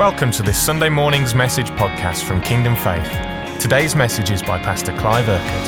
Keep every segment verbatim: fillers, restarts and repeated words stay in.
Welcome to this Sunday morning's message podcast from Kingdom Faith. Today's message is by Pastor Clive Urquhart.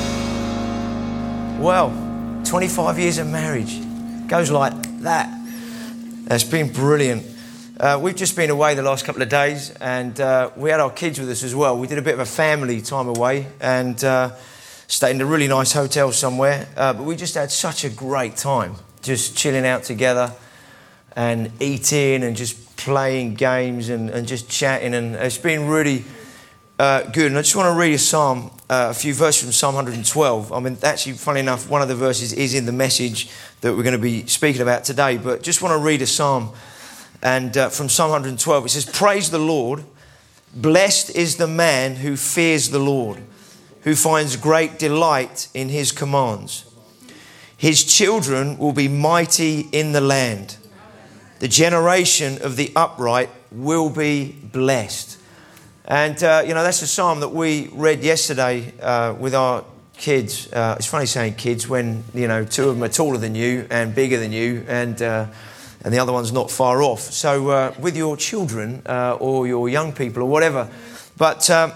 Well, twenty-five years of marriage goes like that. It's been brilliant. Uh, we've just been away the last couple of days, and uh, we had our kids with us as well. We did a bit of a family time away and uh, stayed in a really nice hotel somewhere. Uh, but we just had such a great time, just chilling out together and eating and just playing games and, and just chatting, and it's been really uh, good. And I just want to read a psalm, uh, a few verses from Psalm one hundred twelve. I mean, actually, funny enough, one of the verses is in the message that we're going to be speaking about today, but just want to read a psalm and uh, from Psalm one hundred twelve. It says, "Praise the Lord, blessed is the man who fears the Lord, who finds great delight in his commands. His children will be mighty in the land. The generation of the upright will be blessed." And, uh, you know, that's a psalm that we read yesterday uh, with our kids. Uh, it's funny saying kids when, you know, two of them are taller than you and bigger than you, and uh, and the other one's not far off. So uh, with your children uh, or your young people or whatever. But um,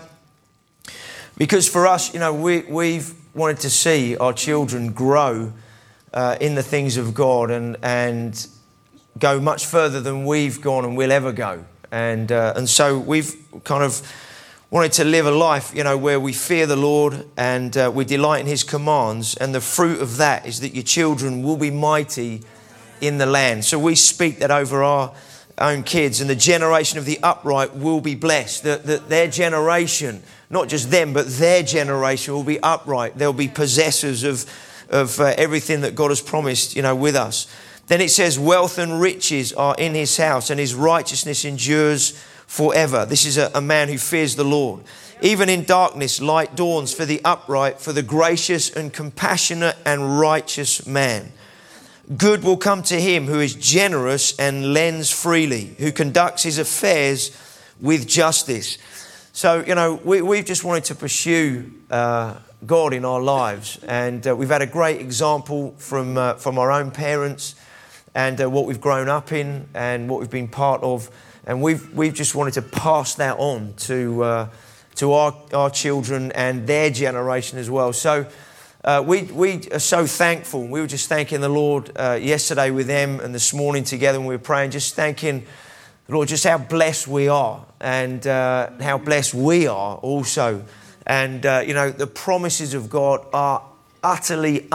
because for us, you know, we, we've wanted to see our children grow uh, in the things of God and and go much further than we've gone and will ever go. And uh, and so we've kind of wanted to live a life, you know, where we fear the Lord and uh, we delight in his commands. And the fruit of that is that your children will be mighty in the land. So we speak that over our own kids, and the generation of the upright will be blessed. That, that their generation, not just them, but their generation will be upright. They'll be possessors of, of uh, everything that God has promised, you know, with us. Then it says, wealth and riches are in his house, and his righteousness endures forever. This is a, a man who fears the Lord. Even in darkness, light dawns for the upright, for the gracious and compassionate and righteous man. Good will come to him who is generous and lends freely, who conducts his affairs with justice. So, you know, we, we've just wanted to pursue uh, God in our lives, and uh, we've had a great example from uh, from our own parents and uh, what we've grown up in and what we've been part of, and we've we've just wanted to pass that on to uh, to our our children and their generation as well. So uh, we we are so thankful. We were just thanking the Lord uh, yesterday with them, and this morning together when we were praying, just thanking the Lord just how blessed we are, and uh, how blessed we are also. And, uh, you know, the promises of God are utterly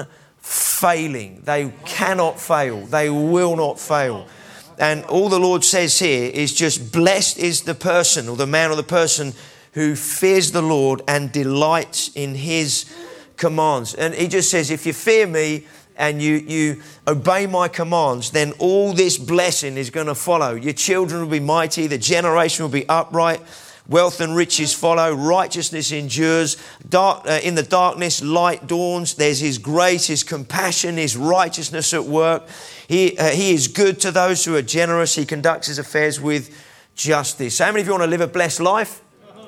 unfailing. They cannot fail. They will not fail. And all the Lord says here is just, blessed is the person or the man or the person who fears the Lord and delights in his commands. And he just says, if you fear me and you, you obey my commands, then all this blessing is going to follow. Your children will be mighty. The generation will be upright. Wealth and riches follow. Righteousness endures. Dark, uh, in the darkness, light dawns. There's his grace, his compassion, his righteousness at work. He, uh, he is good to those who are generous. He conducts his affairs with justice. So how many of you want to live a blessed life?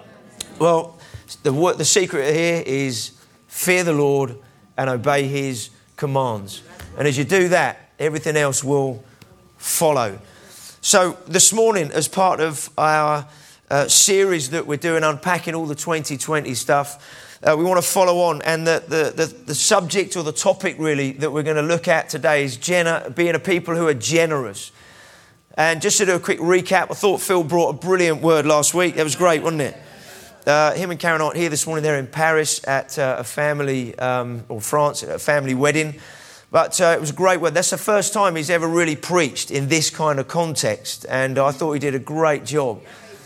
Well, the, the secret here is fear the Lord and obey his commands. And as you do that, everything else will follow. So this morning, as part of our Uh, series that we're doing, unpacking all the twenty twenty stuff, uh, we want to follow on, and the, the the the subject or the topic really that we're going to look at today is gener- being a people who are generous. And just to do a quick recap, I thought Phil brought a brilliant word last week. That was great, wasn't it? Uh, him and Karen aren't here this morning. They're in Paris at uh, a family, um, or France, at a family wedding. But uh, it was a great word. That's the first time he's ever really preached in this kind of context, and I thought he did a great job.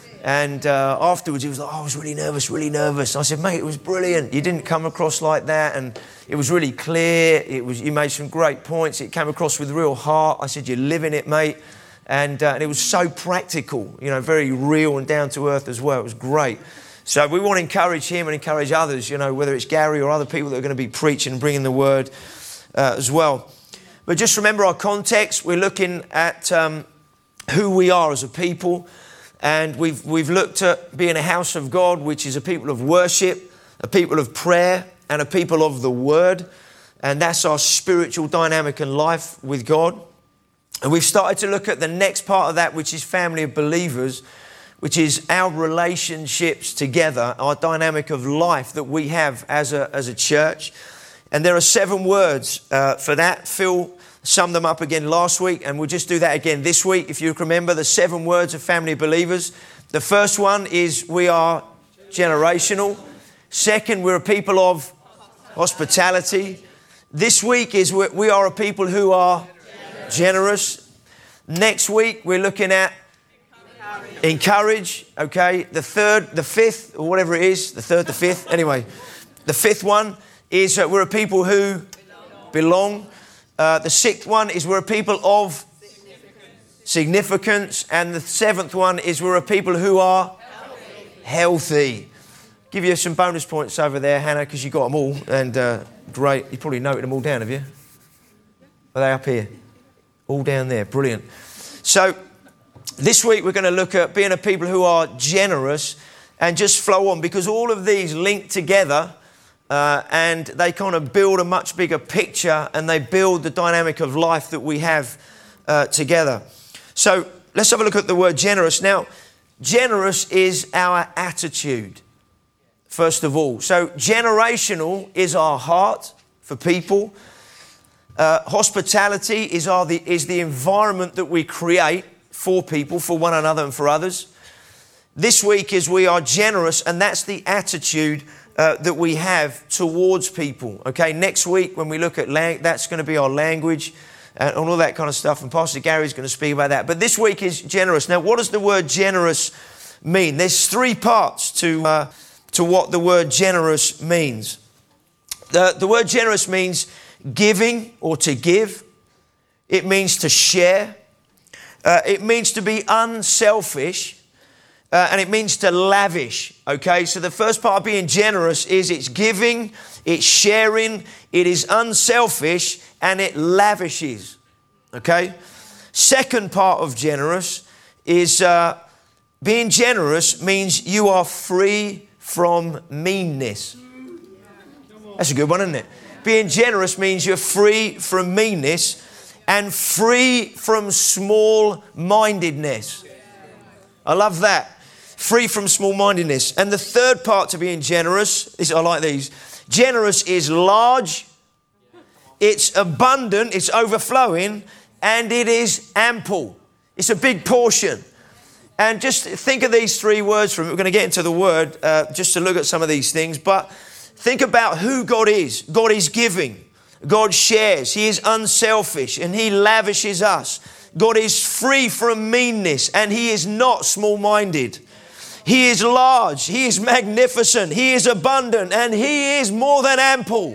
And uh, afterwards, he was like, oh, I was really nervous, really nervous. I said, mate, it was brilliant. You didn't come across like that. And it was really clear. It was, you made some great points. It came across with real heart. I said, you're living it, mate. And, uh, and it was so practical, you know, very real and down to earth as well. It was great. So we want to encourage him and encourage others, you know, whether it's Gary or other people that are going to be preaching and bringing the word uh, as well. But just remember our context. We're looking at um, who we are as a people. And we've we've looked at being a house of God, which is a people of worship, a people of prayer, and a people of the word. And that's our spiritual dynamic and life with God. And we've started to look at the next part of that, which is family of believers, which is our relationships together, our dynamic of life that we have as a, as a church. And there are seven words uh, for that. Phil summed them up again last week, and we'll just do that again this week. If you remember the seven words of family of believers, the first one is we are generational. Second, we're a people of hospitality. This week is we are a people who are generous. Next week, we're looking at encourage. Okay. The third, the fifth, or whatever it is, the third, the fifth. Anyway, the fifth one is that we're a people who belong. Uh, the sixth one is we're a people of significance. And the seventh one is we're a people who are healthy. healthy. Give you some bonus points over there, Hannah, because you got them all. And uh, great. You probably noted them all down, have you? Are they up here? All down there. Brilliant. So this week we're going to look at being a people who are generous and just flow on, because all of these link together uh, and they kind of build a much bigger picture, and they build the dynamic of life that we have uh, together. So let's have a look at the word generous. Now, generous is our attitude, first of all. So generational is our heart for people. Uh, hospitality is, our, the, is the environment that we create for people, for one another and for others. This week is we are generous, and that's the attitude uh, that we have towards people. Okay, next week when we look at lang- that's going to be our language and all that kind of stuff, and Pastor Gary's going to speak about that. But this week is generous. Now, what does the word generous mean? There's three parts to uh, to what the word generous means. The, the word generous means giving or to give. It means to share. Uh, it means to be unselfish. Uh, and it means to lavish. Okay, so the first part of being generous is it's giving, it's sharing, it is unselfish, and it lavishes. Okay? Second part of generous is uh, being generous means you are free from meanness. That's a good one, isn't it? Being generous means you're free from meanness and free from small-mindedness. I love that. Free from small-mindedness. And the third part to being generous, is, I like these. Generous is large, it's abundant, it's overflowing, and it is ample. It's a big portion. And just think of these three words from it. We're going to get into the word uh, just to look at some of these things. But think about who God is. God is giving. God shares. He is unselfish and He lavishes us. God is free from meanness and He is not small-minded. He is large. He is magnificent. He is abundant and He is more than ample.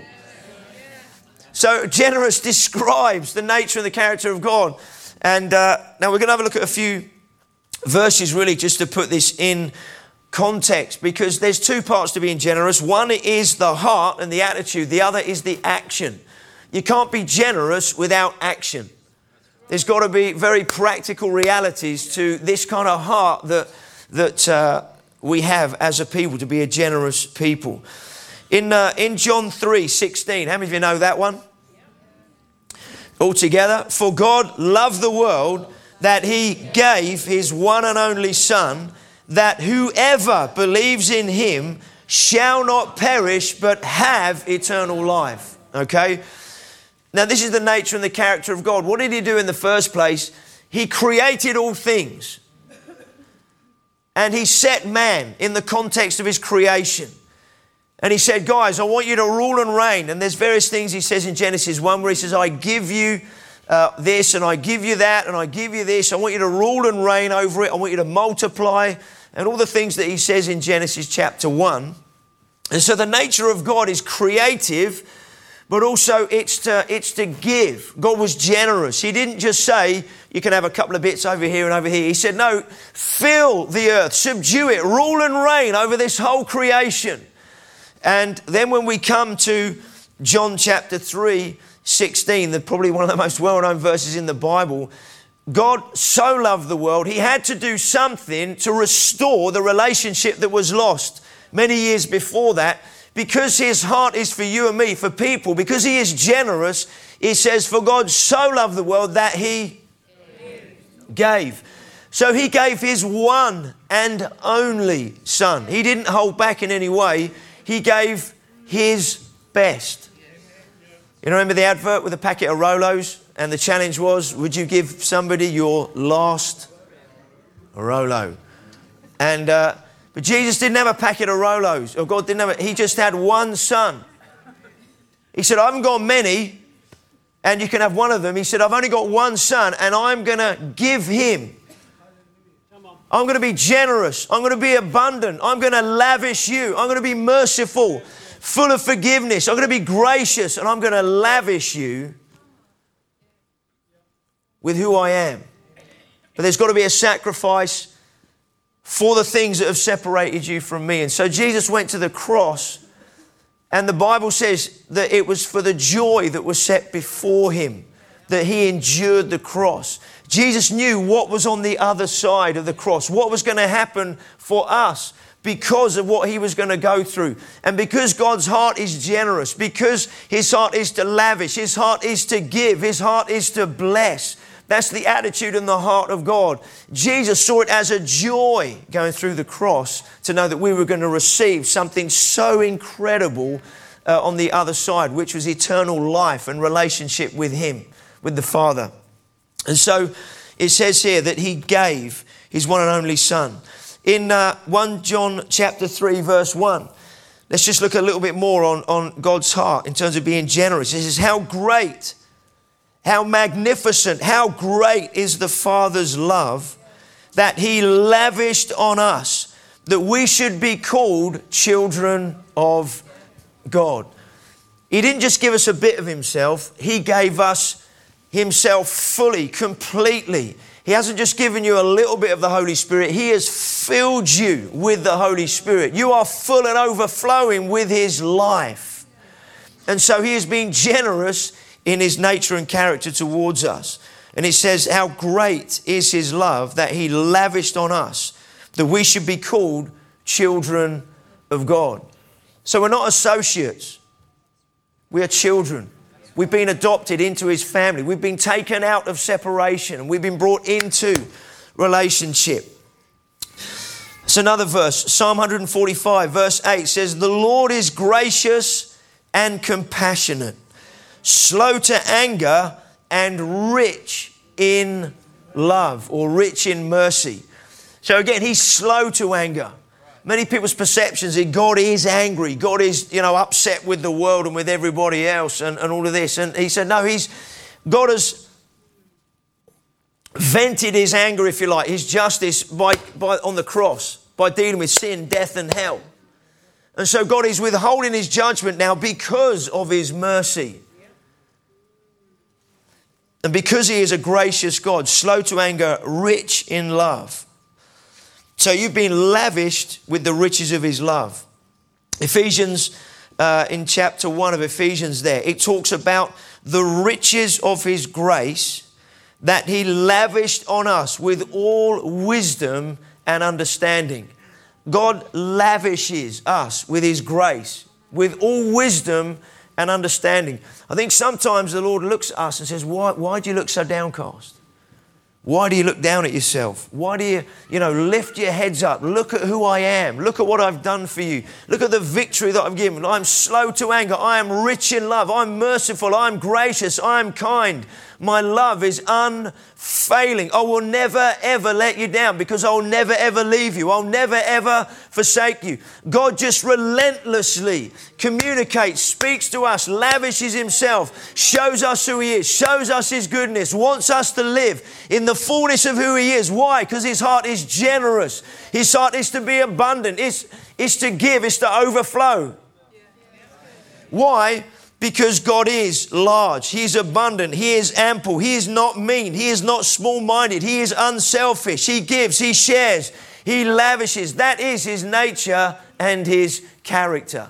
So generous describes the nature and the character of God. And uh, now we're going to have a look at a few verses really just to put this in context, because there's two parts to being generous. One is the heart and the attitude. The other is the action. You can't be generous without action. There's got to be very practical realities to this kind of heart that that uh, we have as a people, to be a generous people. In uh, in John three sixteen, how many of you know that one? All together. For God loved the world that He gave His one and only Son, that whoever believes in Him shall not perish but have eternal life. Okay? Now this is the nature and the character of God. What did He do in the first place? He created all things. And He set man in the context of His creation. And He said, guys, I want you to rule and reign. And there's various things He says in Genesis one where He says, I give you uh, this and I give you that and I give you this. I want you to rule and reign over it. I want you to multiply, and all the things that He says in Genesis chapter one. And so the nature of God is creative, but also it's to, it's to give. God was generous. He didn't just say, you can have a couple of bits over here and over here. He said, no, fill the earth, subdue it, rule and reign over this whole creation. And then when we come to John chapter three sixteen, the probably one of the most well-known verses in the Bible, God so loved the world, He had to do something to restore the relationship that was lost many years before that. Because His heart is for you and me, for people, because He is generous, He says, for God so loved the world that He gave. So he gave his one and only son. He didn't hold back in any way. He gave his best. You remember the advert with a packet of Rolos? And the challenge was, would you give somebody your last Rolo? And, uh, but Jesus didn't have a packet of Rolos. Or God didn't have it. He just had one son. He said, I haven't got many, and you can have one of them. He said, I've only got one son, and I'm going to give him. I'm going to be generous. I'm going to be abundant. I'm going to lavish you. I'm going to be merciful, full of forgiveness. I'm going to be gracious, and I'm going to lavish you with who I am. But there's got to be a sacrifice for the things that have separated you from me. And so Jesus went to the cross, and the Bible says that it was for the joy that was set before him that he endured the cross. Jesus knew what was on the other side of the cross, what was going to happen for us because of what he was going to go through. And because God's heart is generous, because his heart is to lavish, his heart is to give, his heart is to bless. That's the attitude in the heart of God. Jesus saw it as a joy going through the cross to know that we were going to receive something so incredible uh, on the other side, which was eternal life and relationship with him, with the Father. And so it says here that he gave his one and only son. In uh, First John chapter three, verse one, let's just look a little bit more on, on God's heart in terms of being generous. It says, how great, how magnificent, how great is the Father's love that he lavished on us, that we should be called children of God. He didn't just give us a bit of himself. He gave us himself fully, completely. He hasn't just given you a little bit of the Holy Spirit. He has filled you with the Holy Spirit. You are full and overflowing with his life. And so he is being generous in his nature and character towards us. And it says, how great is his love that he lavished on us, that we should be called children of God. So we're not associates. We are children. We've been adopted into his family. We've been taken out of separation and we've been brought into relationship. It's another verse, Psalm one forty-five, verse eight says, the Lord is gracious and compassionate, slow to anger and rich in love, or rich in mercy. So again, he's slow to anger. Many people's perceptions is God is angry. God is, you know, upset with the world and with everybody else and, and all of this. And he said, no, he's, God has vented his anger, if you like, his justice by, by on the cross, by dealing with sin, death and hell. And so God is withholding his judgment now because of his mercy. And because he is a gracious God, slow to anger, rich in love. So you've been lavished with the riches of his love. Ephesians, uh, in chapter one of Ephesians there, it talks about the riches of his grace that he lavished on us with all wisdom and understanding. God lavishes us with his grace, with all wisdom and understanding. I think sometimes the Lord looks at us and says, why, why do you look so downcast? Why do you look down at yourself? Why do you, you know, lift your heads up? Look at who I am. Look at what I've done for you. Look at the victory that I've given. I'm slow to anger. I am rich in love. I'm merciful. I'm gracious. I'm kind. My love is unfailing. I will never, ever let you down because I'll never, ever leave you. I'll never, ever forsake you. God just relentlessly communicates, speaks to us, lavishes himself, shows us who he is, shows us his goodness, wants us to live in the fullness of who he is. Why? Because his heart is generous. His heart is to be abundant. It's, it's to give. It's to overflow. Why? Because God is large. He is abundant. He is ample. He is not mean. He is not small-minded. He is unselfish. He gives. He shares. He lavishes. That is his nature and his character.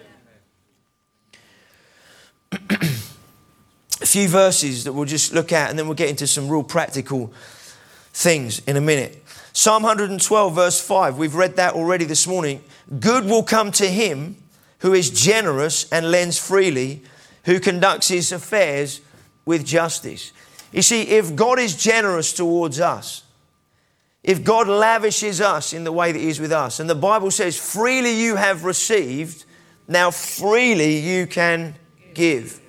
A few verses that we'll just look at and then we'll get into some real practical things in a minute. Psalm one twelve verse five. We've read that already this morning. Good will come to him who is generous and lends freely, who conducts his affairs with justice. You see, if God is generous towards us, if God lavishes us in the way that He is with us, and the Bible says, freely you have received, now freely you can give.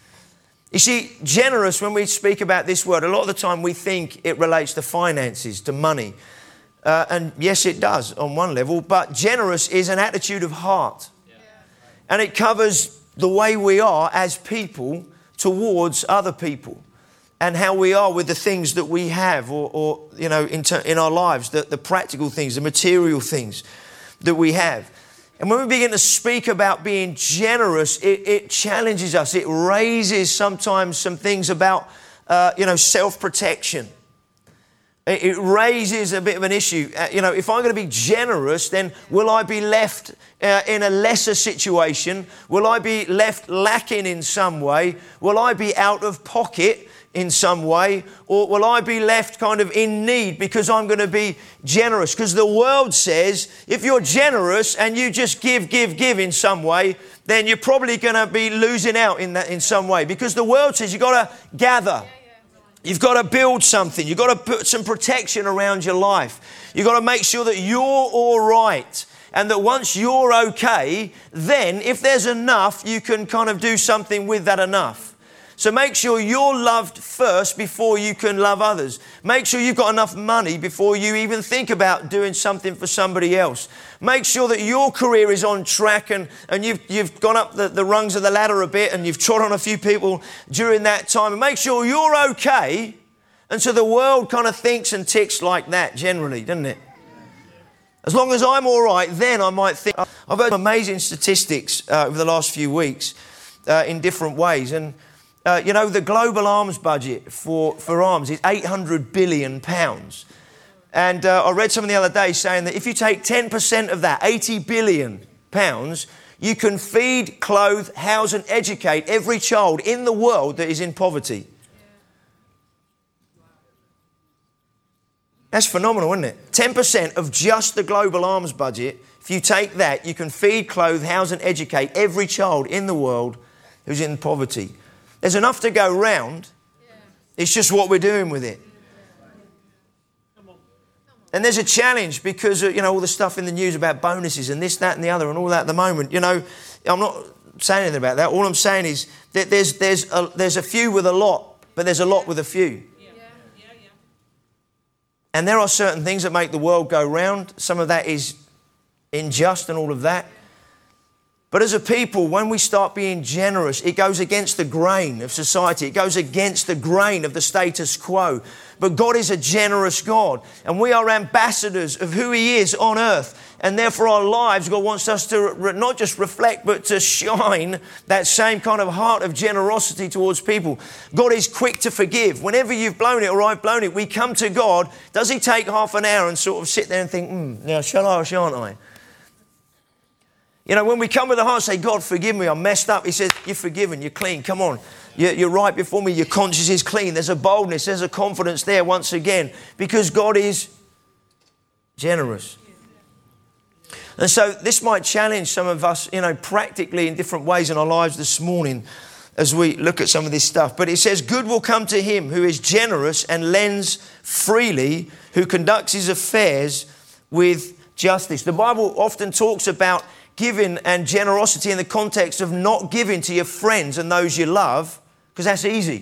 You see, generous, when we speak about this word, a lot of the time we think it relates to finances, to money. Uh, and yes, it does on one level, but generous is an attitude of heart. Yeah. And it covers the way we are as people towards other people, and how we are with the things that we have, or, or you know, in, ter- in our lives, the, the practical things, the material things that we have. And when we begin to speak about being generous, it, it challenges us. It raises sometimes some things about, uh, you know, self-protection. It, it raises a bit of an issue. Uh, you know, if I'm going to be generous, then will I be left uh, in a lesser situation? Will I be left lacking in some way? Will I be out of pocket in some way? Or will I be left kind of in need because I'm going to be generous? Because the world says if you're generous and you just give, give, give in some way, then you're probably going to be losing out in that in some way. Because the world says you've got to gather. You've got to build something. You've got to put some protection around your life. You've got to make sure that you're all right. And that once you're okay, then if there's enough, you can kind of do something with that enough. So make sure you're loved first before you can love others. Make sure you've got enough money before you even think about doing something for somebody else. Make sure that your career is on track and, and you've, you've gone up the, the rungs of the ladder a bit and you've trod on a few people during that time. And make sure you're okay. And so the world kind of thinks and ticks like that generally, doesn't it? As long as I'm all right, then I might think. I've heard amazing statistics uh, over the last few weeks uh, in different ways. And Uh, you know, the global arms budget for, for arms is eight hundred billion pounds. And uh, I read something the other day saying that if you take ten percent of that, eighty billion pounds, you can feed, clothe, house and educate every child in the world that is in poverty. That's phenomenal, isn't it? ten percent of just the global arms budget, if you take that, you can feed, clothe, house and educate every child in the world who's in poverty. There's enough to go round. It's just what we're doing with it. And there's a challenge because, you know, all the stuff in the news about bonuses and this, that and the other and all that at the moment. You know, I'm not saying anything about that. All I'm saying is that there's, there's, a, there's a few with a lot, but there's a lot with a few. And there are certain things that make the world go round. Some of that is unjust and all of that. But as a people, when we start being generous, it goes against the grain of society. It goes against the grain of the status quo. But God is a generous God. And we are ambassadors of who He is on earth. And therefore our lives, God wants us to re- not just reflect, but to shine that same kind of heart of generosity towards people. God is quick to forgive. Whenever you've blown it or I've blown it, we come to God. Does He take half an hour and sort of sit there and think, hmm, now shall I or shan't I? You know, when we come with the heart and say, God, forgive me, I'm messed up. He says, you're forgiven, you're clean, come on. You're, you're right before me, your conscience is clean. There's a boldness, there's a confidence there once again, because God is generous. And so this might challenge some of us, you know, practically in different ways in our lives this morning as we look at some of this stuff. But it says, good will come to him who is generous and lends freely, who conducts his affairs with justice. The Bible often talks about giving and generosity in the context of not giving to your friends and those you love, because that's easy.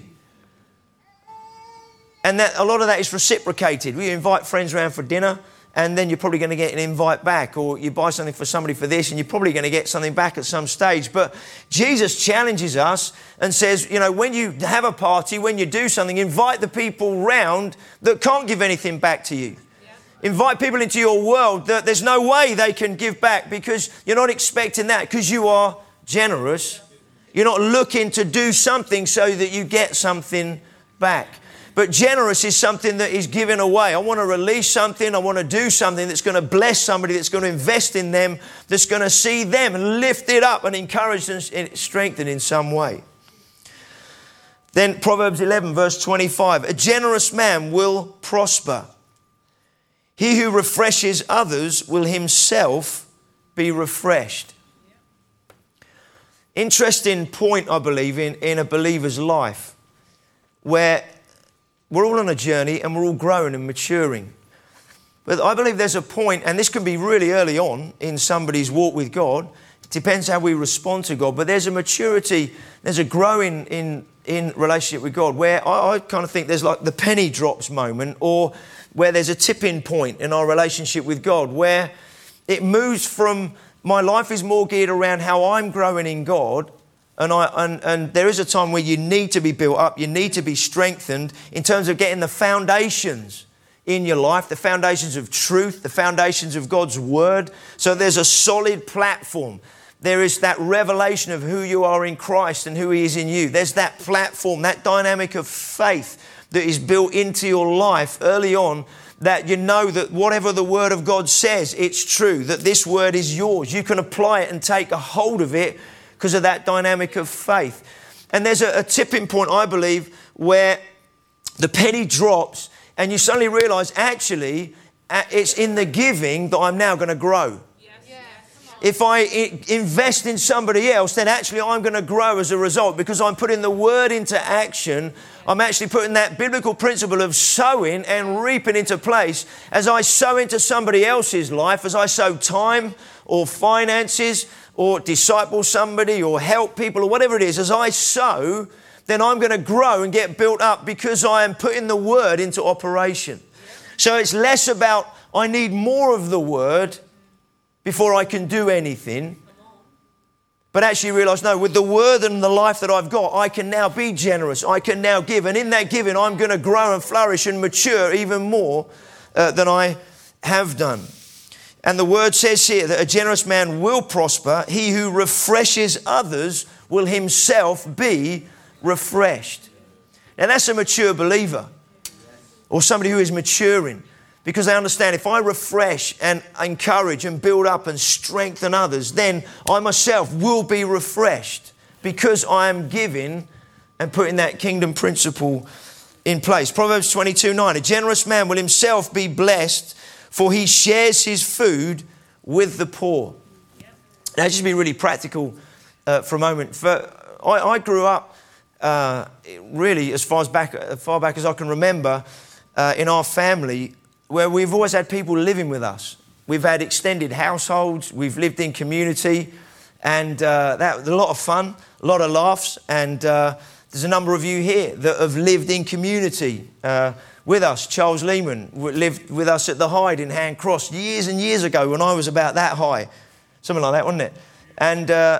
And that a lot of that is reciprocated. We invite friends around for dinner, and then you're probably going to get an invite back, or you buy something for somebody for this, and you're probably going to get something back at some stage. But Jesus challenges us and says, you know, when you have a party, when you do something, invite the people round that can't give anything back to you. Invite people into your world that there's no way they can give back, because you're not expecting that, because you are generous. You're not looking to do something so that you get something back. But generous is something that is given away. I want to release something. I want to do something that's going to bless somebody, that's going to invest in them, that's going to see them and lift it up and encourage and strengthen in some way. Then Proverbs eleven verse twenty-five, a generous man will prosper. He who refreshes others will himself be refreshed. Interesting point, I believe, in, in a believer's life, where we're all on a journey and we're all growing and maturing. But I believe there's a point, and this can be really early on in somebody's walk with God. It depends how we respond to God. But there's a maturity, there's a growing in, in relationship with God where I, I kind of think there's like the penny drops moment, or where there's a tipping point in our relationship with God where it moves from my life is more geared around how I'm growing in God. And, I, and, and there is a time where you need to be built up, you need to be strengthened in terms of getting the foundations in your life, the foundations of truth, the foundations of God's word. So there's a solid platform. There is that revelation of who you are in Christ and who He is in you. There's that platform, that dynamic of faith that is built into your life early on, that you know that whatever the Word of God says, it's true, that this Word is yours. You can apply it and take a hold of it because of that dynamic of faith. And there's a, a tipping point, I believe, where the penny drops and you suddenly realise, actually, it's in the giving that I'm now going to grow. If I invest in somebody else, then actually I'm going to grow as a result because I'm putting the word into action. I'm actually putting that biblical principle of sowing and reaping into place. As I sow into somebody else's life, as I sow time or finances or disciple somebody or help people or whatever it is, as I sow, then I'm going to grow and get built up because I am putting the word into operation. So it's less about I need more of the word before I can do anything, but actually realise, no, with the word and the life that I've got, I can now be generous, I can now give, and in that giving I'm going to grow and flourish and mature even more uh, than I have done. And the word says here that a generous man will prosper. He who refreshes others will himself be refreshed. Now that's a mature believer or somebody who is maturing, because they understand if I refresh and encourage and build up and strengthen others, then I myself will be refreshed because I am giving and putting that kingdom principle in place. Proverbs twenty-two nine, a generous man will himself be blessed, for he shares his food with the poor. Now just be really practical uh, for a moment. For, I, I grew up uh, really as far as back, as far back as I can remember uh, in our family, where we've always had people living with us. We've had extended households, we've lived in community, and uh, that was a lot of fun, a lot of laughs, and uh, there's a number of you here that have lived in community uh, with us. Charles Lehman lived with us at the Hyde in Hand Cross years and years ago when I was about that high, something like that, wasn't it? And, uh,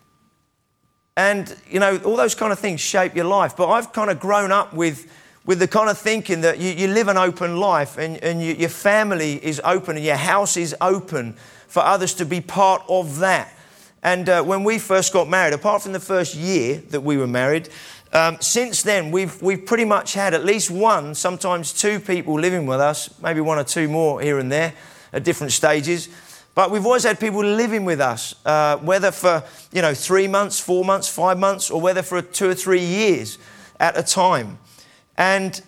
and you know, all those kind of things shape your life, but I've kind of grown up with with the kind of thinking that you, you live an open life and, and you, your family is open and your house is open for others to be part of that. And uh, when we first got married, apart from the first year that we were married, um, since then we've, we've pretty much had at least one, sometimes two people living with us, maybe one or two more here and there at different stages. But we've always had people living with us, uh, whether for, you know, three months, four months, five months, or whether for two or three years at a time. And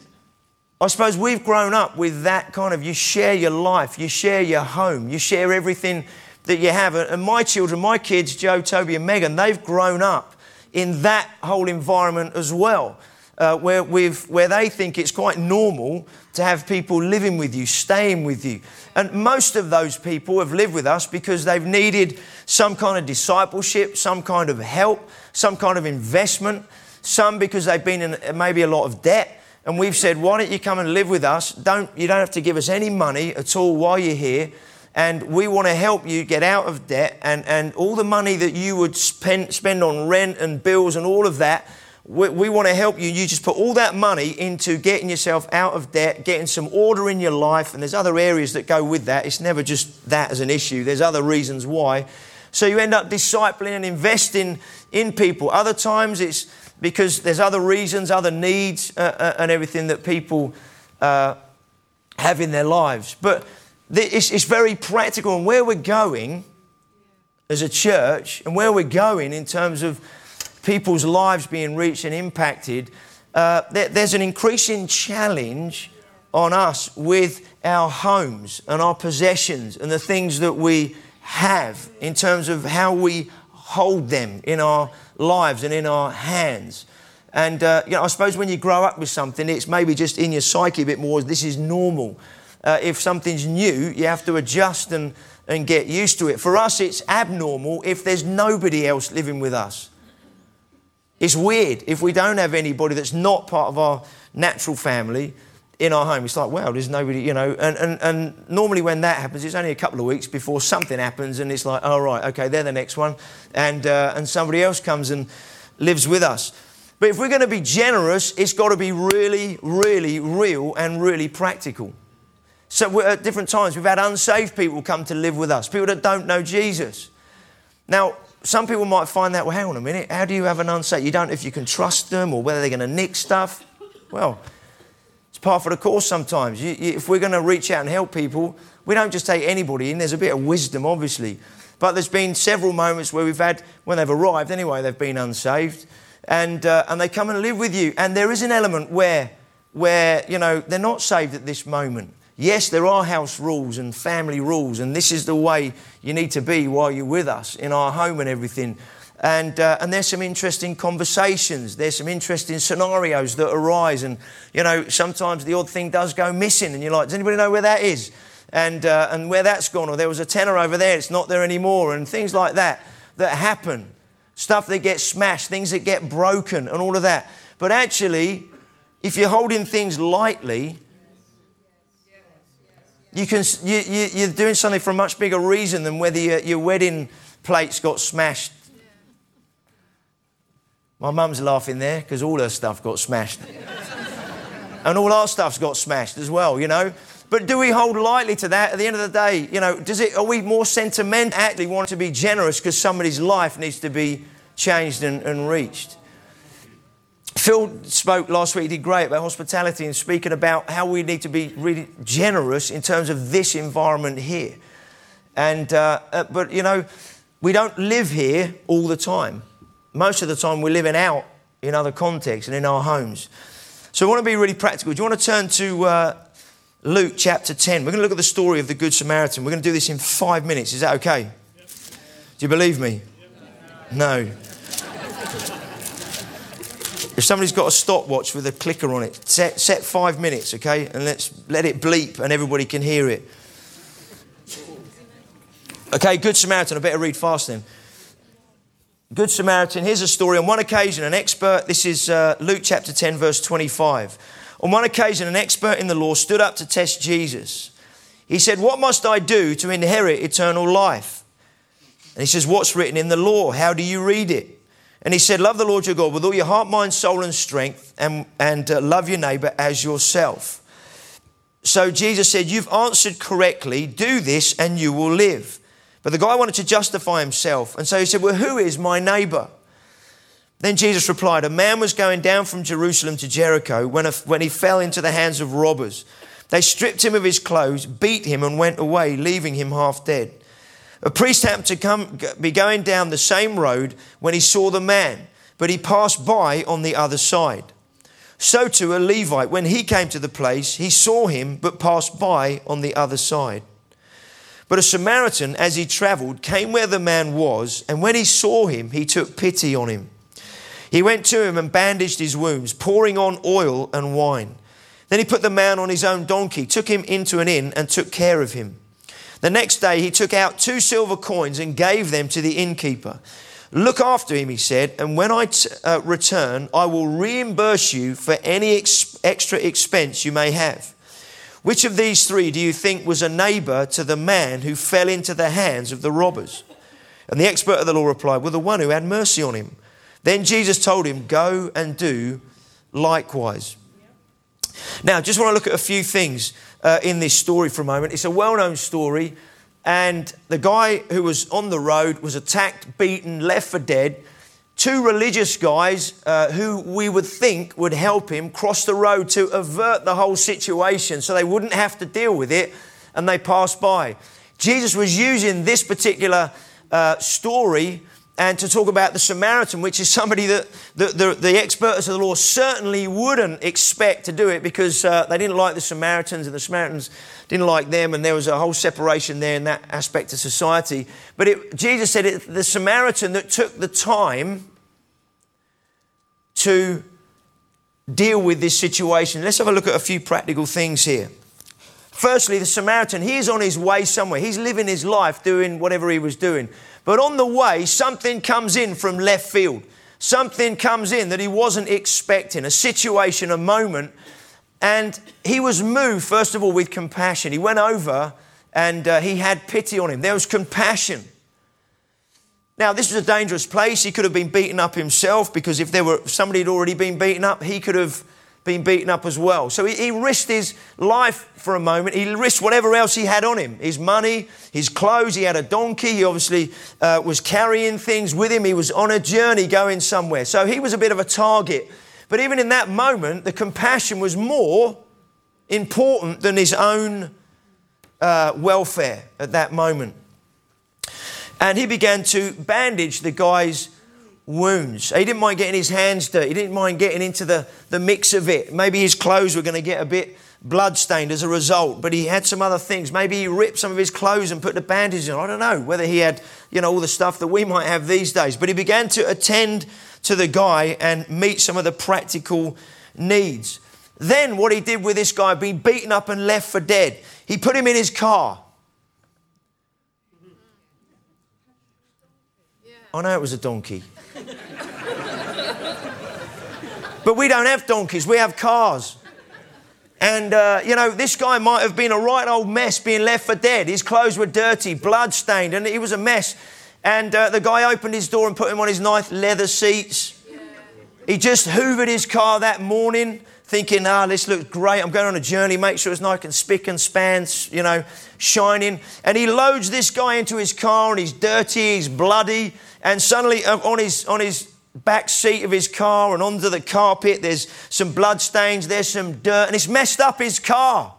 I suppose we've grown up with that kind of, you share your life, you share your home, you share everything that you have. And my children, my kids, Joe, Toby and Megan, they've grown up in that whole environment as well, uh, where, we've, where they think it's quite normal to have people living with you, staying with you. And most of those people have lived with us because they've needed some kind of discipleship, some kind of help, some kind of investment, some because they've been in maybe a lot of debt. And we've said, why don't you come and live with us? Don't, you don't have to give us any money at all while you're here. And we want to help you get out of debt. And, and all the money that you would spend, spend on rent and bills and all of that, we, we want to help you. You just put all that money into getting yourself out of debt, getting some order in your life. And there's other areas that go with that. It's never just that as an issue. There's other reasons why. So you end up discipling and investing in people. Other times it's because there's other reasons, other needs uh, uh, and everything that people uh, have in their lives. But th- it's, it's very practical. And where we're going as a church and where we're going in terms of people's lives being reached and impacted, uh, there, there's an increasing challenge on us with our homes and our possessions and the things that we have in terms of how we hold them in our lives and in our hands. And, uh, you know, I suppose when you grow up with something, it's maybe just in your psyche a bit more, this is normal. Uh, if something's new, you have to adjust and, and get used to it. For us, it's abnormal if there's nobody else living with us. It's weird if we don't have anybody that's not part of our natural family in our home. It's like, wow, there's nobody, you know. And, and, and normally when that happens, it's only a couple of weeks before something happens and it's like, oh, right, okay, they're the next one. And, uh, and somebody else comes and lives with us. But if we're going to be generous, it's got to be really, really real and really practical. So we're, at different times, we've had unsaved people come to live with us, people that don't know Jesus. Now, some people might find that, well, hang on a minute, how do you have an unsaved? You don't know if you can trust them or whether they're going to nick stuff. Well, it's par for the course sometimes. You, you, if we're going to reach out and help people, we don't just take anybody in. There's a bit of wisdom, obviously. But there's been several moments where we've had, when they've arrived anyway, they've been unsaved. And uh, and they come and live with you. And there is an element where, where, you know, they're not saved at this moment. Yes, there are house rules and family rules, and this is the way you need to be while you're with us in our home and everything. And uh, and there's some interesting conversations. There's some interesting scenarios that arise. And, you know, sometimes the odd thing does go missing. And you're like, does anybody know where that is? And, uh, and where that's gone? Or there was a tenner over there, it's not there anymore. And things like that that happen. Stuff that gets smashed, things that get broken and all of that. But actually, if you're holding things lightly, you can, you, you, you're doing something for a much bigger reason than whether your, your wedding plates got smashed. My mum's laughing there because all her stuff got smashed. And all our stuff's got smashed as well, you know. But do we hold lightly to that? At the end of the day, you know, does it? Are we more sentimental, actually want to be generous because somebody's life needs to be changed and, and reached? Phil spoke last week, he did great about hospitality and speaking about how we need to be really generous in terms of this environment here. And uh, uh, but, you know, we don't live here all the time. Most of the time we're living out in other contexts and in our homes. So I want to be really practical. Do you want to turn to Uh, Luke chapter ten. We're going to look at the story of the Good Samaritan. We're going to do this in five minutes. Is that okay? Yep. Do you believe me? Yep. No. If somebody's got a stopwatch with a clicker on it, set, set five minutes, okay? And let's let it bleep and everybody can hear it. Okay, Good Samaritan. I better read fast then. Good Samaritan. Here's a story. On one occasion, an expert, this is uh, Luke chapter ten, verse twenty-five. On one occasion, an expert in the law stood up to test Jesus. He said, what must I do to inherit eternal life? And he says, what's written in the law? How do you read it? And he said, love the Lord your God with all your heart, mind, soul and strength, and, and uh, love your neighbour as yourself. So Jesus said, you've answered correctly. Do this and you will live. But the guy wanted to justify himself. And so he said, well, who is my neighbour? Then Jesus replied, a man was going down from Jerusalem to Jericho when, a, when he fell into the hands of robbers. They stripped him of his clothes, beat him and went away, leaving him half dead. A priest happened to come, be going down the same road when he saw the man, but he passed by on the other side. So too a Levite, when he came to the place, he saw him, but passed by on the other side. But a Samaritan, as he travelled, came where the man was, and when he saw him, he took pity on him. He went to him and bandaged his wounds, pouring on oil and wine. Then he put the man on his own donkey, took him into an inn and took care of him. The next day he took out two silver coins and gave them to the innkeeper. Look after him, he said, and when I t- uh, return, I will reimburse you for any ex- extra expense you may have. Which of these three do you think was a neighbour to the man who fell into the hands of the robbers? And the expert of the law replied, well, the one who had mercy on him. Then Jesus told him, go and do likewise. Now, just want to look at a few things uh, in this story for a moment. It's a well-known story, and the guy who was on the road was attacked, beaten, left for dead. Two religious guys uh, who we would think would help him cross the road to avert the whole situation so they wouldn't have to deal with it, and they passed by. Jesus was using this particular uh, story and to talk about the Samaritan, which is somebody that the, the, the experts of the law certainly wouldn't expect to do it because uh, they didn't like the Samaritans and the Samaritans didn't like them, and there was a whole separation there in that aspect of society. But it, Jesus said it, the Samaritan that took the time to deal with this situation. Let's have a look at a few practical things here. Firstly, the Samaritan, he's on his way somewhere. He's living his life doing whatever he was doing. But on the way, something comes in from left field. Something comes in that he wasn't expecting, a situation, a moment. And he was moved, first of all, with compassion. He went over and uh, he had pity on him. There was compassion. Now, this was a dangerous place. He could have been beaten up himself, because if there were somebody had already been beaten up, he could have been beaten up as well. So he, he risked his life for a moment. He risked whatever else he had on him, his money, his clothes. He had a donkey. He obviously uh, was carrying things with him. He was on a journey going somewhere. So he was a bit of a target. But even in that moment, the compassion was more important than his own uh, welfare at that moment. And he began to bandage the guy's wounds. He didn't mind getting his hands dirty. He didn't mind getting into the, the mix of it. Maybe his clothes were going to get a bit bloodstained as a result, but he had some other things. Maybe he ripped some of his clothes and put the bandages on. I don't know whether he had, you know, all the stuff that we might have these days. But he began to attend to the guy and meet some of the practical needs. Then what he did with this guy, being beaten up and left for dead, he put him in his car. I know it was a donkey. But we don't have donkeys, we have cars. And, uh, you know, this guy might have been a right old mess being left for dead. His clothes were dirty, blood-stained, and he was a mess. And uh, the guy opened his door and put him on his nice leather seats. He just hoovered his car that morning, thinking, ah, this looks great. I'm going on a journey, make sure it's nice and spick and span, you know, shining. And he loads this guy into his car, and he's dirty, he's bloody. And suddenly uh, on his on his back seat of his car and onto the carpet, there's some blood stains, there's some dirt, and it's messed up his car.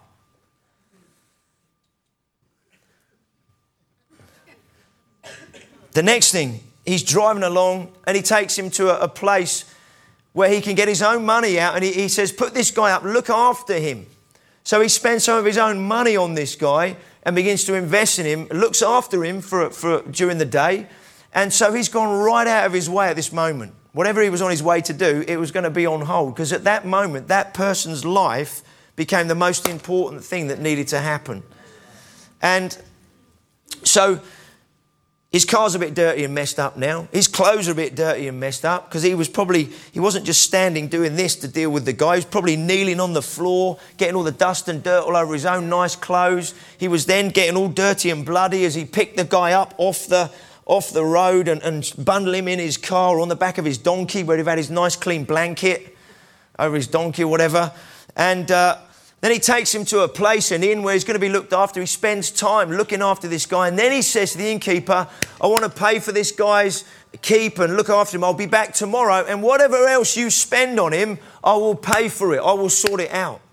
The next thing, he's driving along and he takes him to a, a place where he can get his own money out, and he, he says, put this guy up, look after him. So he spends some of his own money on this guy and begins to invest in him, looks after him for, for during the day. And so he's gone right out of his way at this moment. Whatever he was on his way to do, it was going to be on hold, because at that moment, that person's life became the most important thing that needed to happen. And so his car's a bit dirty and messed up now. His clothes are a bit dirty and messed up, because he was probably, he wasn't just standing doing this to deal with the guy. He was probably kneeling on the floor, getting all the dust and dirt all over his own nice clothes. He was then getting all dirty and bloody as he picked the guy up off the off the road and, and bundle him in his car or on the back of his donkey, where he'd had his nice clean blanket over his donkey or whatever. And uh, then he takes him to a place, an inn, where he's going to be looked after. He spends time looking after this guy. And then he says to the innkeeper, I want to pay for this guy's keep and look after him. I'll be back tomorrow. And whatever else you spend on him, I will pay for it. I will sort it out.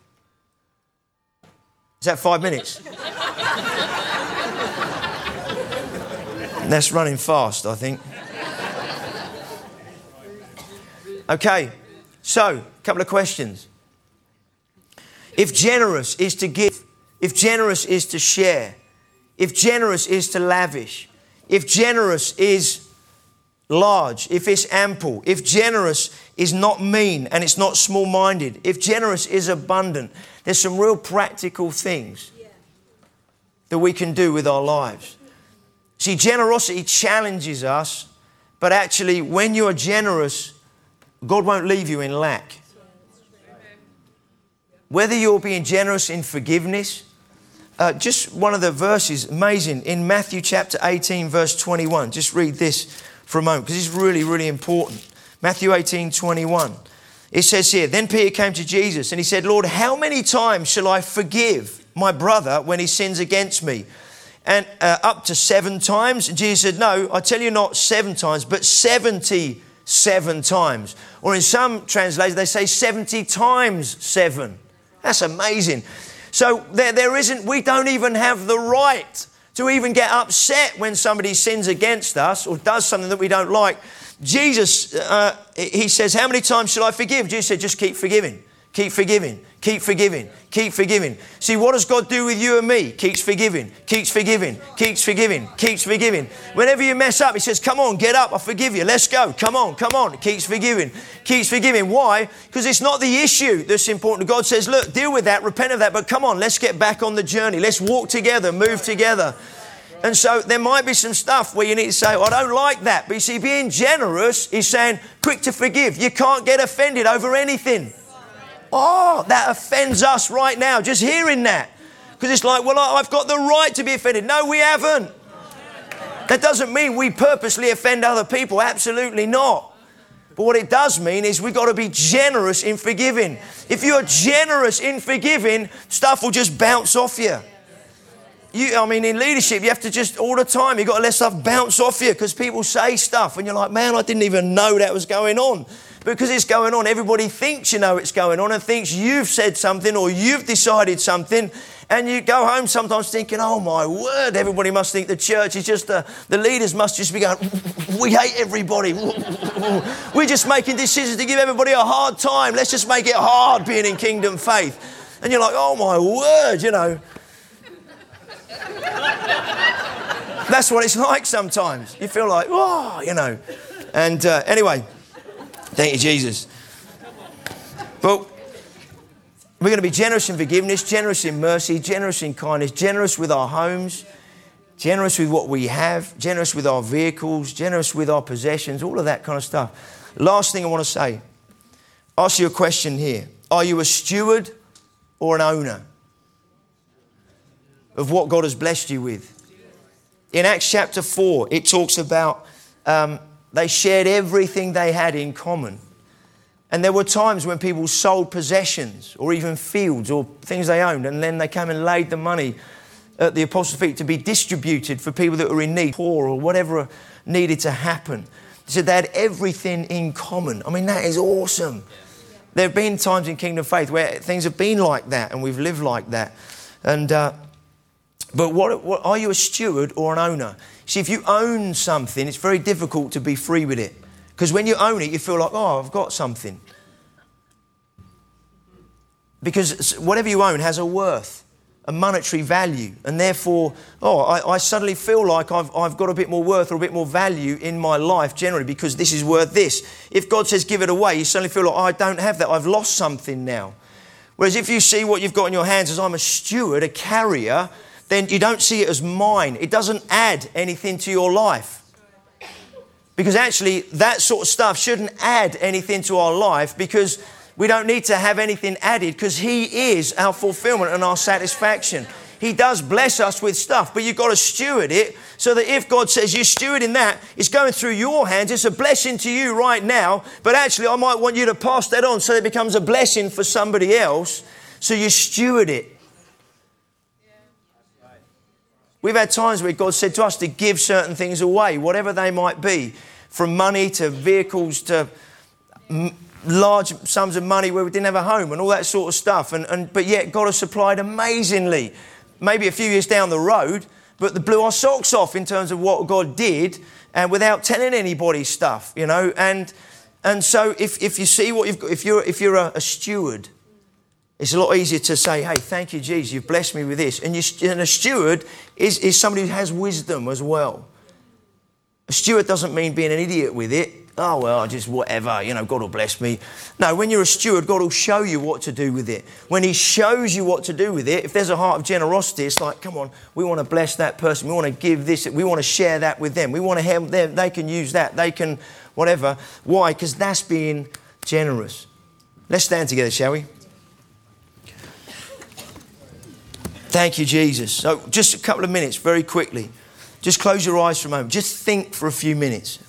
Is that five minutes? That's running fast, I think. Okay, so a couple of questions. If generous is to give, if generous is to share, if generous is to lavish, if generous is large, if it's ample, if generous is not mean and it's not small-minded, if generous is abundant, there's some real practical things that we can do with our lives. See, generosity challenges us, but actually when you are generous, God won't leave you in lack. Whether you're being generous in forgiveness, uh, just one of the verses, amazing, in Matthew chapter eighteen, verse twenty-one. Just read this for a moment, because it's really, really important. Matthew eighteen, twenty-one. It says here, then Peter came to Jesus and he said, Lord, how many times shall I forgive my brother when he sins against me? And uh, up to seven times? And Jesus said, no, I tell you not seven times, but seventy-seven times. Or in some translations, they say seventy times seven. That's amazing. So there, there isn't, we don't even have the right to even get upset when somebody sins against us or does something that we don't like. Jesus, uh, he says, how many times shall I forgive? Jesus said, just keep forgiving. Keep forgiving. Keep forgiving. Keep forgiving. See, what does God do with you and me? Keeps forgiving. Keeps forgiving. Keeps forgiving. Keeps forgiving. Whenever you mess up, he says, come on, get up. I forgive you. Let's go. Come on. Come on. Keeps forgiving. Keeps forgiving. Why? Because it's not the issue that's important. God says, look, deal with that. Repent of that. But come on, let's get back on the journey. Let's walk together. Move together. And so there might be some stuff where you need to say, oh, I don't like that. But you see, being generous is saying, quick to forgive. You can't get offended over anything. Oh, that offends us right now, just hearing that. Because it's like, well, I've got the right to be offended. No, we haven't. That doesn't mean we purposely offend other people. Absolutely not. But what it does mean is we've got to be generous in forgiving. If you're generous in forgiving, stuff will just bounce off you. You, I mean, in leadership, you have to just, all the time, you've got to let stuff bounce off you because people say stuff and you're like, man, I didn't even know that was going on. Because it's going on, everybody thinks you know it's going on and thinks you've said something or you've decided something, and you go home sometimes thinking, oh my word, everybody must think the church is just, uh, the leaders must just be going, we hate everybody. We're just making decisions to give everybody a hard time. Let's just make it hard being in Kingdom Faith. And you're like, oh my word, you know. That's what it's like sometimes. You feel like, oh, you know. And uh, anyway, thank you, Jesus. But we're going to be generous in forgiveness, generous in mercy, generous in kindness, generous with our homes, generous with what we have, generous with our vehicles, generous with our possessions, all of that kind of stuff. Last thing I want to say, ask you a question here. Are you a steward or an owner of what God has blessed you with? In Acts chapter four, it talks about um, they shared everything they had in common. And there were times when people sold possessions or even fields or things they owned, and then they came and laid the money at the apostles' feet to be distributed for people that were in need, poor or whatever needed to happen. They said they had everything in common. I mean, that is awesome. There have been times in Kingdom Faith where things have been like that and we've lived like that. And uh, But what, what are you a steward or an owner? See, if you own something, it's very difficult to be free with it. Because when you own it, you feel like, oh, I've got something. Because whatever you own has a worth, a monetary value. And therefore, oh, I, I suddenly feel like I've, I've got a bit more worth or a bit more value in my life generally because this is worth this. If God says give it away, you suddenly feel like, oh, I don't have that. I've lost something now. Whereas if you see what you've got in your hands as I'm a steward, a carrier, then you don't see it as mine. It doesn't add anything to your life. Because actually, that sort of stuff shouldn't add anything to our life because we don't need to have anything added because He is our fulfillment and our satisfaction. He does bless us with stuff, but you've got to steward it so that if God says you're stewarding that, it's going through your hands. It's a blessing to you right now, but actually I might want you to pass that on so it becomes a blessing for somebody else. So you steward it. We've had times where God said to us to give certain things away, whatever they might be, from money to vehicles to m- large sums of money where we didn't have a home and all that sort of stuff. And, and but yet God has supplied amazingly. Maybe a few years down the road, but they blew our socks off in terms of what God did and without telling anybody stuff, you know. And and so if, if you see what you've got, if you're if you're a, a steward, it's a lot easier to say, hey, thank you, Jesus, you've blessed me with this. And, you, and a steward is, is somebody who has wisdom as well. A steward doesn't mean being an idiot with it. Oh, well, just whatever, you know, God will bless me. No, when you're a steward, God will show you what to do with it. When He shows you what to do with it, if there's a heart of generosity, it's like, come on, we want to bless that person. We want to give this. We want to share that with them. We want to help them. They can use that. They can whatever. Why? Because that's being generous. Let's stand together, shall we? Thank you, Jesus. So just a couple of minutes, very quickly. Just close your eyes for a moment. Just think for a few minutes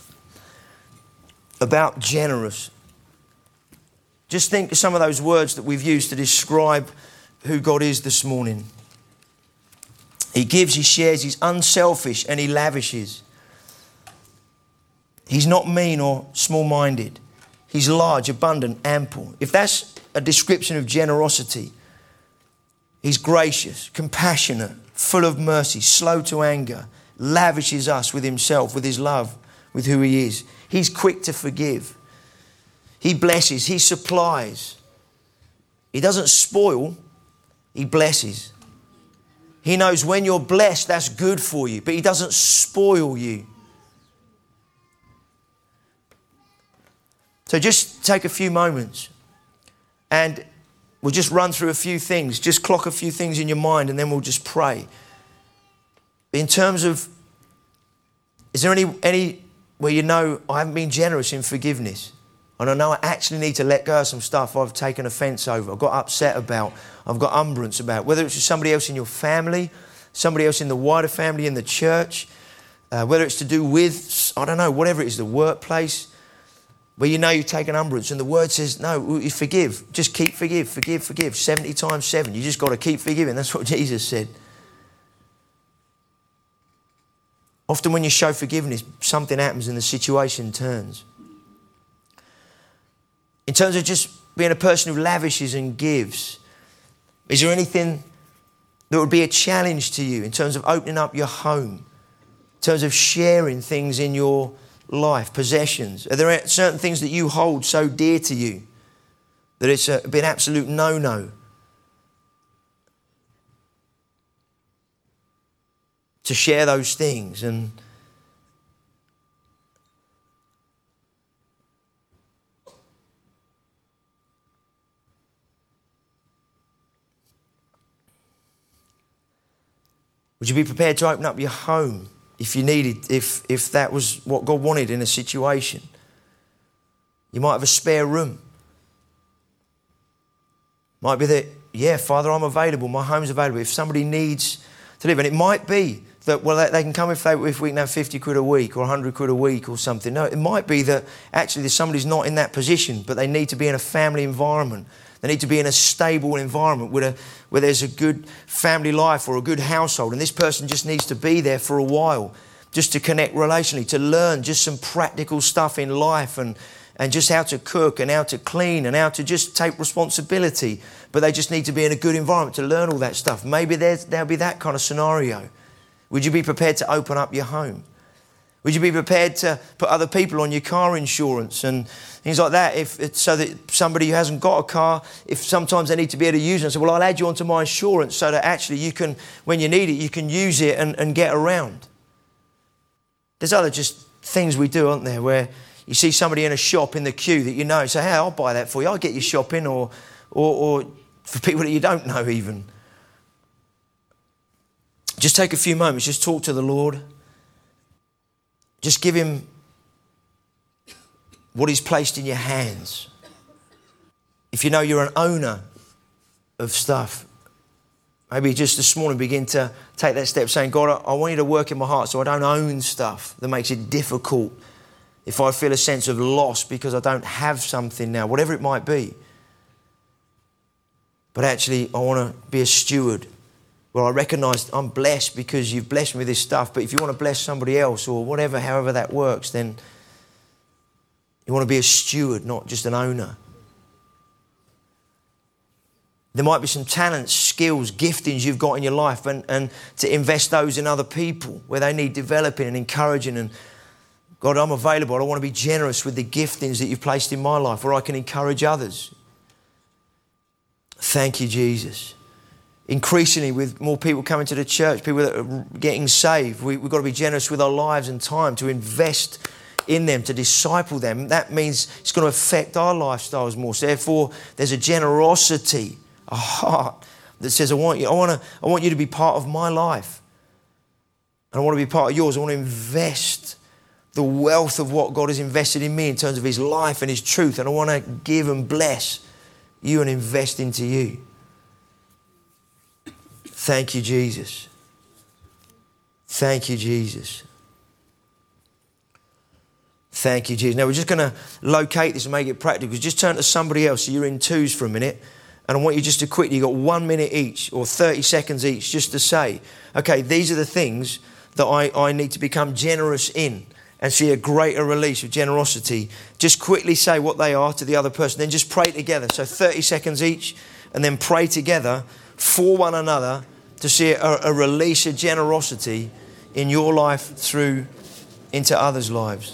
about generous. Just think of some of those words that we've used to describe who God is this morning. He gives, He shares, He's unselfish and He lavishes. He's not mean or small-minded. He's large, abundant, ample. If that's a description of generosity, He's gracious, compassionate, full of mercy, slow to anger, lavishes us with Himself, with His love, with who He is. He's quick to forgive. He blesses, He supplies. He doesn't spoil, he blesses. He knows when you're blessed, that's good for you, but he doesn't spoil you. So just take a few moments and we'll just run through a few things. Just clock a few things in your mind and then we'll just pray. In terms of, is there any, any where you know I haven't been generous in forgiveness? And I know I actually need to let go of some stuff I've taken offence over, I've got upset about, I've got umbrance about, whether it's with somebody else in your family, somebody else in the wider family, in the church, uh, whether it's to do with, I don't know, whatever it is, the workplace, where you know you've taken umbrance and the word says, no, you forgive. Just keep forgive, forgive, forgive. seventy times seven. You just got to keep forgiving. That's what Jesus said. Often when you show forgiveness, something happens and the situation turns. In terms of just being a person who lavishes and gives, is there anything that would be a challenge to you in terms of opening up your home, in terms of sharing things in your life, possessions? Are there certain things that you hold so dear to you that it's a, been absolute no-no to share those things? And would you be prepared to open up your home if you needed, if, if that was what God wanted in a situation? You might have a spare room. Might be that, yeah, Father, I'm available. My home's available. If somebody needs to live. And it might be that, well, they, they can come if, they, if we can have fifty quid a week or one hundred quid a week or something. No, it might be that actually there's somebody's not in that position, but they need to be in a family environment. They need to be in a stable environment where, a, where there's a good family life or a good household. And this person just needs to be there for a while, just to connect relationally, to learn just some practical stuff in life and, and just how to cook and how to clean and how to just take responsibility. But they just need to be in a good environment to learn all that stuff. Maybe there's, there'll be that kind of scenario. Would you be prepared to open up your home? Would you be prepared to put other people on your car insurance and things like that? If it's so that somebody who hasn't got a car, if sometimes they need to be able to use it, and say, well, I'll add you onto my insurance so that actually you can, when you need it, you can use it and, and get around. There's other just things we do, aren't there, where you see somebody in a shop in the queue that you know, say, hey, I'll buy that for you. I'll get you shopping, or, or, or for people that you don't know even. Just take a few moments, just talk to the Lord. Just give him what he's placed in your hands. If you know you're an owner of stuff, maybe just this morning begin to take that step saying, God, I want you to work in my heart so I don't own stuff that makes it difficult. If I feel a sense of loss because I don't have something now, whatever it might be. But actually, I want to be a steward. Well, I recognise I'm blessed because you've blessed me with this stuff, but if you want to bless somebody else or whatever, however that works, then you want to be a steward, not just an owner. There might be some talents, skills, giftings you've got in your life, and, and to invest those in other people where they need developing and encouraging. And God, I'm available. I want to be generous with the giftings that you've placed in my life where I can encourage others. Thank you, Jesus. Increasingly, with more people coming to the church, people that are getting saved, we, we've got to be generous with our lives and time to invest in them, to disciple them. That means it's going to affect our lifestyles more. So therefore, there's a generosity, a heart that says, I want you, I want to, I want you to be part of my life. And I want to be part of yours. I want to invest the wealth of what God has invested in me in terms of his life and his truth. And I want to give and bless you and invest into you. Thank you, Jesus. Thank you, Jesus. Thank you, Jesus. Now, we're just going to locate this and make it practical. Just turn to somebody else. So you're in twos for a minute. And I want you just to quickly, you've got one minute each or thirty seconds each just to say, okay, these are the things that I, I need to become generous in and see a greater release of generosity. Just quickly say what they are to the other person. Then just pray together. So thirty seconds each, and then pray together for one another to see a, a release of generosity in your life through into others' lives.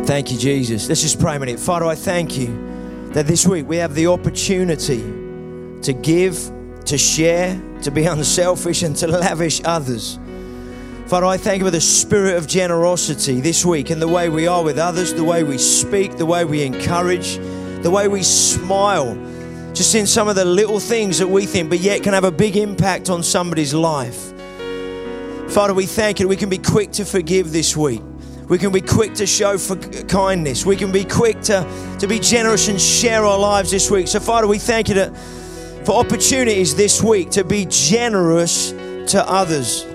Thank you, Jesus. Let's just pray a minute. Father, I thank you that this week we have the opportunity to give, to share, to be unselfish and to lavish others. Father, I thank you for the spirit of generosity this week in the way we are with others, the way we speak, the way we encourage, the way we smile, just in some of the little things that we think, but yet can have a big impact on somebody's life. Father, we thank you that we can be quick to forgive this week. We can be quick to show for kindness. We can be quick to, to be generous and share our lives this week. So, Father, we thank you that for opportunities this week to be generous to others.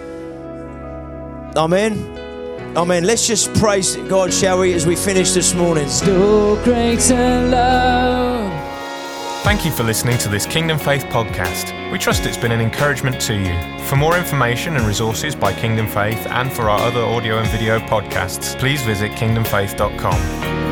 Amen. Amen. Let's just praise God, shall we, as we finish this morning. Still grace and love. Thank you for listening to this Kingdom Faith podcast. We trust it's been an encouragement to you. For more information and resources by Kingdom Faith and for our other audio and video podcasts, please visit kingdom faith dot com.